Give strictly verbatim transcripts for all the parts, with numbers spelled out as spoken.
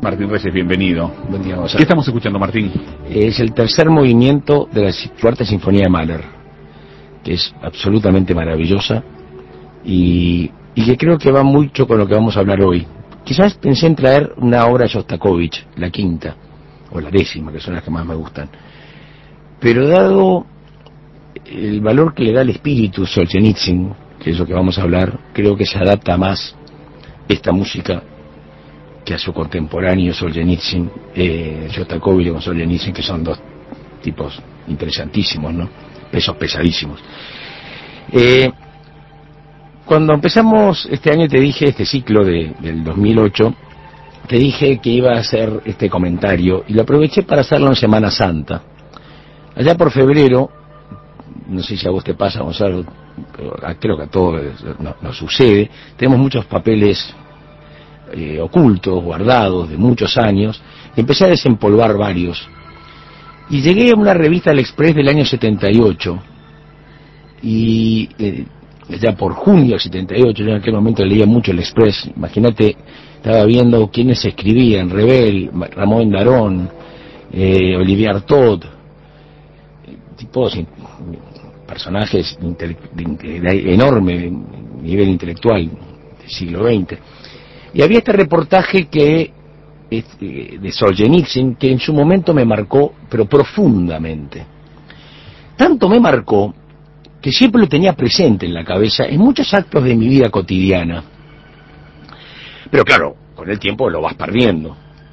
Martín Reyes, bienvenido. Buen día, ¿Qué estamos escuchando, Martín? Es el tercer movimiento de la cuarta sinfonía de Mahler, que es absolutamente maravillosa y, y que creo que va mucho con lo que vamos a hablar hoy. Quizás pensé en traer una obra de Shostakovich, la quinta, o la décima, que son las que más me gustan. Pero dado el valor que le da el espíritu Solzhenitsyn, que es lo que vamos a hablar, creo que se adapta más esta música que a su contemporáneo Solzhenitsyn, eh, Shostakovich con Solzhenitsyn, que son dos tipos interesantísimos, ¿no? Pesos pesadísimos. Eh, cuando empezamos este año, te dije, este ciclo de, del dos mil ocho, te dije que iba a hacer este comentario y lo aproveché para hacerlo en Semana Santa. Allá por febrero, no sé si a vos te pasa, Gonzalo, pero creo que a todos nos, nos sucede, tenemos muchos papeles Eh, ocultos, guardados de muchos años, empecé a desempolvar varios y llegué a una revista El Express del año setenta y ocho y eh, ya por junio del setenta y ocho, yo en aquel momento leía mucho El Express, imagínate, estaba viendo quiénes escribían: Rebel, Ramón Darón, eh, Olivier Artaud, tipos, personajes de, de, de enorme nivel intelectual del siglo veinte. Y había este reportaje que de Solzhenitsyn que en su momento me marcó, pero profundamente. Tanto me marcó que siempre lo tenía presente en la cabeza en muchos actos de mi vida cotidiana. Pero claro, con el tiempo lo vas perdiendo.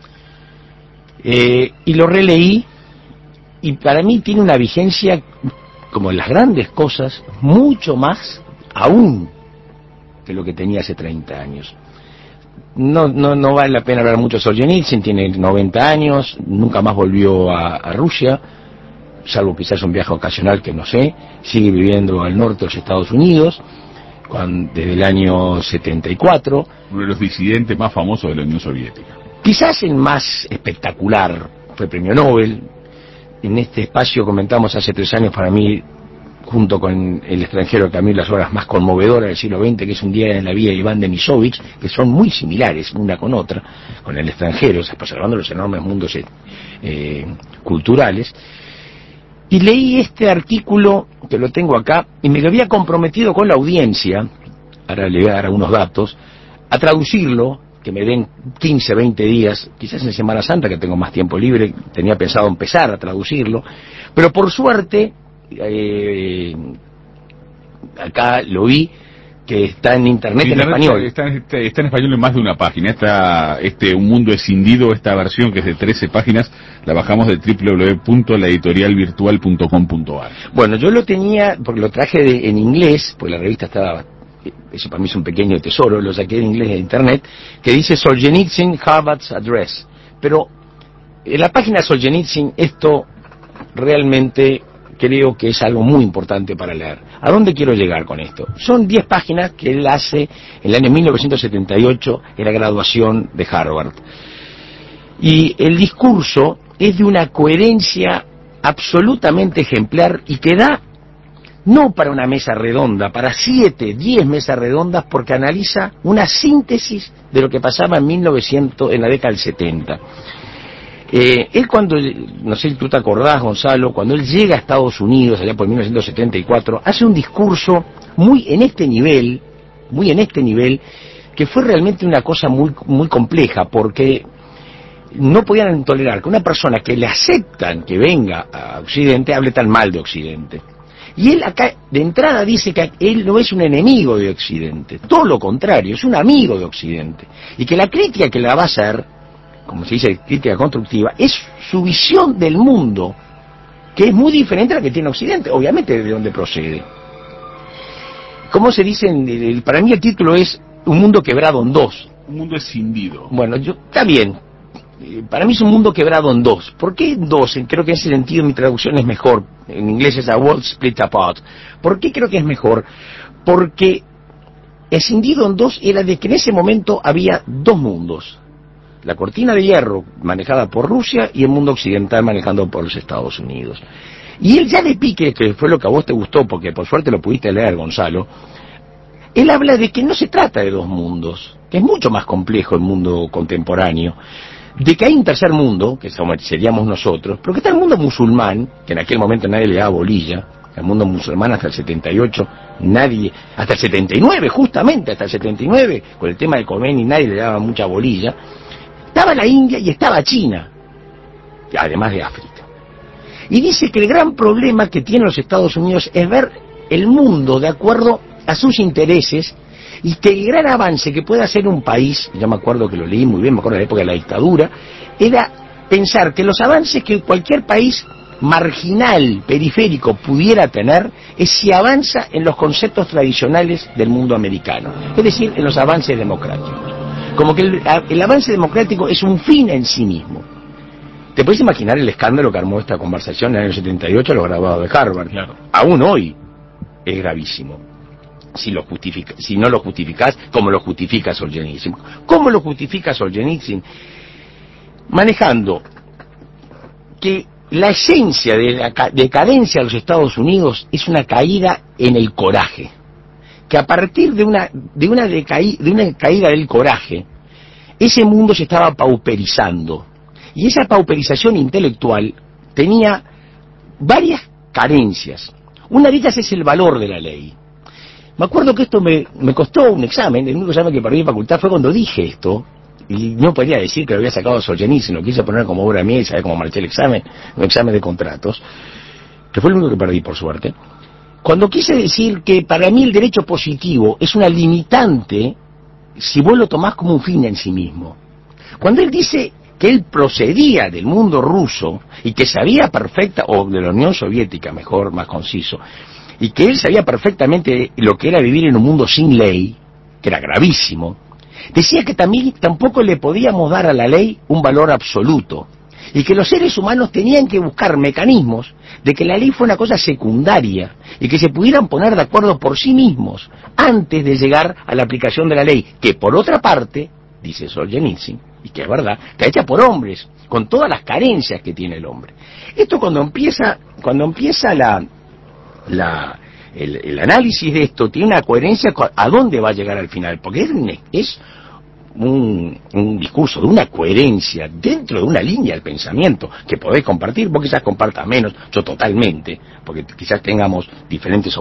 Eh, y lo releí y para mí tiene una vigencia, como en las grandes cosas, mucho más aún que lo que tenía hace treinta años. No, no, no vale la pena hablar mucho de Solzhenitsyn, tiene noventa años, nunca más volvió a, a Rusia, salvo quizás un viaje ocasional que no sé, sigue viviendo al norte de los Estados Unidos, cuando, desde el año setenta y cuatro. Uno de los disidentes más famosos de la Unión Soviética. Quizás el más espectacular, fue premio Nobel. En este espacio comentamos hace tres años, para mí, junto con El extranjero, que a mí las obras más conmovedoras del siglo veinte, que es Un día en la vida de Iván Denisovich, que son muy similares una con otra, con El extranjero, observando los enormes mundos eh, culturales. Y leí este artículo, que lo tengo acá, y me lo había comprometido con la audiencia, ahora le voy a dar algunos datos, a traducirlo, que me den quince, veinte días, quizás en Semana Santa, que tengo más tiempo libre, tenía pensado empezar a traducirlo, pero por suerte, Eh, acá lo vi que está en internet, internet en español. Está, está, está en español en más de una página. Está este Un mundo escindido, esta versión que es de trece páginas, la bajamos de doble u doble u doble u punto la editorial virtual punto com punto a r. Bueno, yo lo tenía, porque lo traje de, en inglés, porque la revista estaba, eso para mí es un pequeño tesoro, lo saqué en inglés de internet, que dice Solzhenitsyn Harvard's Address. Pero en la página de Solzhenitsyn esto realmente creo que es algo muy importante para leer. ¿A dónde quiero llegar con esto? Son diez páginas que él hace en el año mil novecientos setenta y ocho en la graduación de Harvard. Y el discurso es de una coherencia absolutamente ejemplar y que da, no para una mesa redonda, para siete, diez mesas redondas, porque analiza una síntesis de lo que pasaba en mil novecientos, en la década del setenta. Eh, él cuando, no sé si tú te acordás, Gonzalo, cuando él llega a Estados Unidos, allá por mil novecientos setenta y cuatro, hace un discurso muy en este nivel, muy en este nivel, que fue realmente una cosa muy, muy compleja, porque no podían tolerar que una persona que le aceptan que venga a Occidente hable tan mal de Occidente. Y él acá, de entrada, dice que él no es un enemigo de Occidente, todo lo contrario, es un amigo de Occidente, y que la crítica que la va a hacer, como se dice, crítica constructiva, es su visión del mundo, que es muy diferente a la que tiene Occidente, obviamente de dónde procede. ¿Cómo se dice? Para mí el título es Un mundo quebrado en dos. Un mundo escindido. Bueno, yo, está bien, para mí es un mundo quebrado en dos. ¿Por qué en dos? Creo que en ese sentido mi traducción es mejor, en inglés es A World Split Apart. ¿Por qué creo que es mejor? Porque escindido en dos era de que en ese momento había dos mundos. La cortina de hierro manejada por Rusia y el mundo occidental manejado por los Estados Unidos. Y él ya de pique, que fue lo que a vos te gustó, porque por suerte lo pudiste leer, Gonzalo, él habla de que no se trata de dos mundos, que es mucho más complejo el mundo contemporáneo, de que hay un tercer mundo, que seríamos nosotros, pero que está el mundo musulmán, que en aquel momento nadie le daba bolilla, el mundo musulmán hasta el setenta y ocho, nadie, hasta el setenta y nueve, justamente, hasta el setenta y nueve, con el tema de Khomeini nadie le daba mucha bolilla, estaba la India y estaba China, además de África. Y dice que el gran problema que tienen los Estados Unidos es ver el mundo de acuerdo a sus intereses, y que el gran avance que puede hacer un país, yo me acuerdo que lo leí muy bien, me acuerdo de la época de la dictadura, era pensar que los avances que cualquier país marginal, periférico, pudiera tener, es si avanza en los conceptos tradicionales del mundo americano, es decir, en los avances democráticos. Como que el, el avance democrático es un fin en sí mismo. ¿Te puedes imaginar el escándalo que armó esta conversación en el año setenta y ocho, los graduados de Harvard? Claro. Aún hoy es gravísimo. Si, lo justifica, si no lo justificás, ¿cómo lo justifica Solzhenitsyn? ¿Cómo lo justifica Solzhenitsyn? Manejando que la esencia de la decadencia de los Estados Unidos es una caída en el coraje. Que a partir de una, de una, decaí, de una caída del coraje, ese mundo se estaba pauperizando. Y esa pauperización intelectual tenía varias carencias. Una de ellas es el valor de la ley. Me acuerdo que esto me, me costó un examen, el único examen que perdí en facultad fue cuando dije esto, y no podía decir que lo había sacado Solzhenitsyn, lo quise poner como obra mía y sabía cómo marché el examen, un examen de contratos, que fue el único que perdí por suerte. Cuando quise decir que para mí el derecho positivo es una limitante si vos lo tomás como un fin en sí mismo. Cuando él dice que él procedía del mundo ruso y que sabía perfecta, o de la Unión Soviética, mejor, más conciso, y que él sabía perfectamente lo que era vivir en un mundo sin ley, que era gravísimo, decía que también tampoco le podíamos dar a la ley un valor absoluto, y que los seres humanos tenían que buscar mecanismos de que la ley fue una cosa secundaria, y que se pudieran poner de acuerdo por sí mismos, antes de llegar a la aplicación de la ley, que por otra parte, dice Solzhenitsyn, y que es verdad, está hecha por hombres, con todas las carencias que tiene el hombre. Esto cuando empieza, cuando empieza la... La, el, el análisis de esto tiene una coherencia a dónde va a llegar al final, porque es, un, es un, un discurso de una coherencia dentro de una línea del pensamiento que podéis compartir, vos quizás compartas menos, yo totalmente, porque quizás tengamos diferentes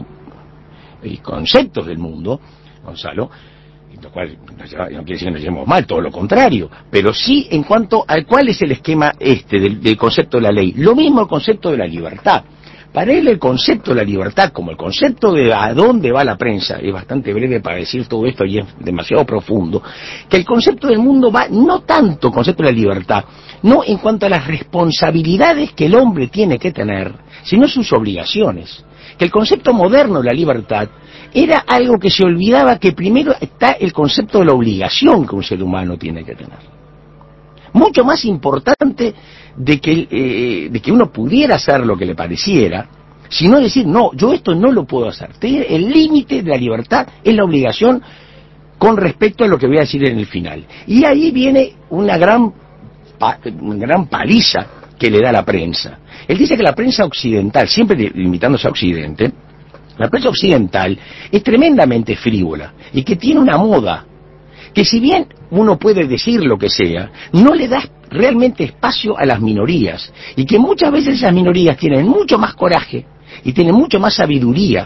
conceptos del mundo, Gonzalo, lo cual no quiere decir que nos llevemos mal, todo lo contrario, pero sí en cuanto a cuál es el esquema este del, del concepto de la ley. Lo mismo el concepto de la libertad. Para él el concepto de la libertad, como el concepto de a dónde va la prensa, es bastante breve para decir todo esto y es demasiado profundo, que el concepto del mundo va no tanto el concepto de la libertad, no en cuanto a las responsabilidades que el hombre tiene que tener, sino sus obligaciones. Que el concepto moderno de la libertad era algo que se olvidaba que primero está el concepto de la obligación que un ser humano tiene que tener. Mucho más importante de que, eh, de que uno pudiera hacer lo que le pareciera, sino decir, no, yo esto no lo puedo hacer. El límite de la libertad es la obligación con respecto a lo que voy a decir en el final. Y ahí viene una gran, una gran paliza que le da la prensa. Él dice que la prensa occidental, siempre limitándose a Occidente, la prensa occidental es tremendamente frívola y que tiene una moda que si bien uno puede decir lo que sea, no le da realmente espacio a las minorías, y que muchas veces esas minorías tienen mucho más coraje y tienen mucho más sabiduría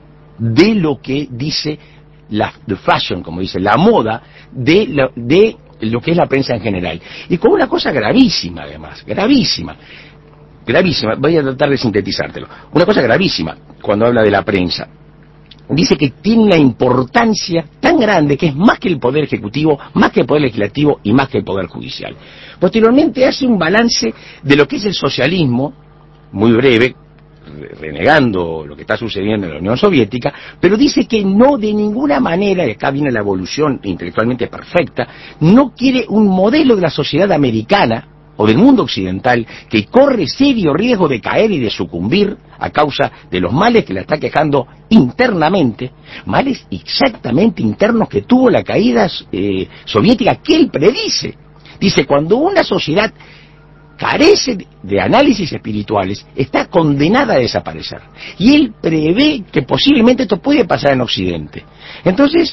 de lo que dice la the fashion, como dice, la moda de lo, de lo que es la prensa en general. Y con una cosa gravísima además, gravísima, gravísima, voy a tratar de sintetizártelo, una cosa gravísima cuando habla de la prensa. Dice que tiene una importancia tan grande que es más que el poder ejecutivo, más que el poder legislativo y más que el poder judicial. Posteriormente hace un balance de lo que es el socialismo, muy breve, renegando lo que está sucediendo en la Unión Soviética, pero dice que no de ninguna manera, y acá viene la evolución intelectualmente perfecta, no quiere un modelo de la sociedad americana o del mundo occidental que corre serio riesgo de caer y de sucumbir a causa de los males que la está quejando internamente, males exactamente internos que tuvo la caída eh, soviética, que él predice. Dice, cuando una sociedad carece de análisis espirituales, está condenada a desaparecer. Y él prevé que posiblemente esto puede pasar en Occidente. Entonces,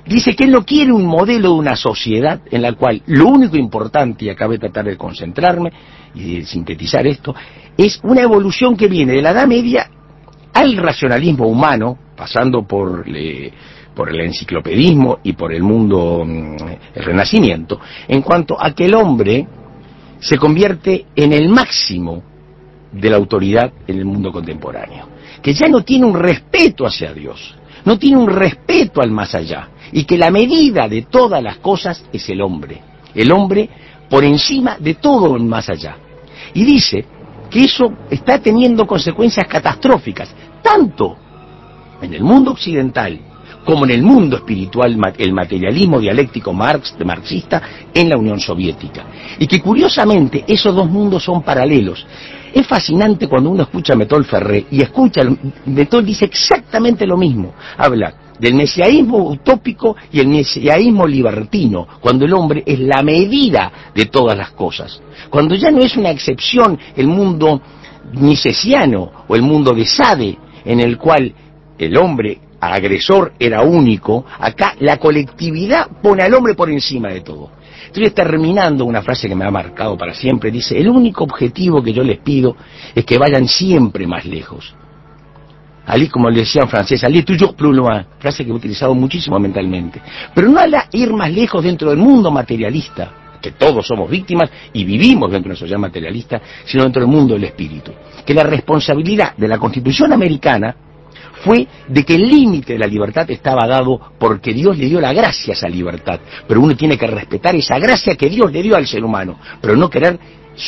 dice que él no quiere un modelo de una sociedad en la cual lo único importante, y acá voy a tratar de concentrarme y de sintetizar esto, es una evolución que viene de la Edad Media al racionalismo humano, pasando por, eh, por el enciclopedismo y por el mundo, el Renacimiento, en cuanto a que el hombre se convierte en el máximo de la autoridad en el mundo contemporáneo, que ya no tiene un respeto hacia Dios, no tiene un respeto al más allá, y que la medida de todas las cosas es el hombre, el hombre por encima de todo el más allá. Y dice que eso está teniendo consecuencias catastróficas, tanto en el mundo occidental como en el mundo espiritual, el materialismo dialéctico Marx, de marxista en la Unión Soviética. Y que curiosamente esos dos mundos son paralelos. Es fascinante cuando uno escucha a Metol Ferré y escucha, Metol dice exactamente lo mismo, habla del mesiaísmo utópico y el mesiaísmo libertino, cuando el hombre es la medida de todas las cosas, cuando ya no es una excepción el mundo nicesiano o el mundo de Sade, en el cual el hombre agresor era único, acá la colectividad pone al hombre por encima de todo. Estoy terminando una frase que me ha marcado para siempre, dice: el único objetivo que yo les pido es que vayan siempre más lejos. Allí, como le decía en francés, allí toujours plus loin, frase que he utilizado muchísimo mentalmente. Pero no al ir más lejos dentro del mundo materialista, que todos somos víctimas y vivimos dentro de una sociedad materialista, sino dentro del mundo del espíritu. Que la responsabilidad de la Constitución americana fue de que el límite de la libertad estaba dado porque Dios le dio la gracia a esa libertad, pero uno tiene que respetar esa gracia que Dios le dio al ser humano, pero no querer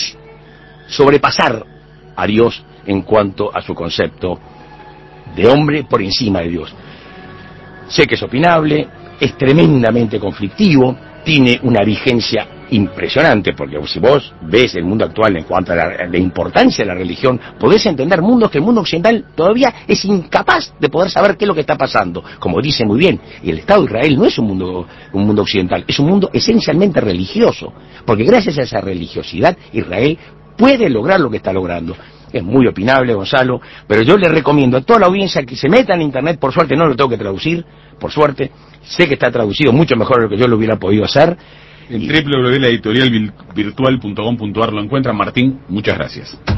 sobrepasar a Dios en cuanto a su concepto de hombre por encima de Dios. Sé que es opinable, es tremendamente conflictivo, tiene una vigencia impresionante, porque si vos ves el mundo actual en cuanto a la, la importancia de la religión, podés entender mundos que el mundo occidental todavía es incapaz de poder saber qué es lo que está pasando. Como dice muy bien, el Estado de Israel no es un mundo, un mundo occidental, es un mundo esencialmente religioso, porque gracias a esa religiosidad Israel puede lograr lo que está logrando. Es muy opinable, Gonzalo, pero yo le recomiendo a toda la audiencia que se meta en internet. Por suerte no lo tengo que traducir, por suerte, sé que está traducido mucho mejor de lo que yo lo hubiera podido hacer. En w w w punto la editorial virtual punto com punto a r lo encuentran. Martín, muchas gracias.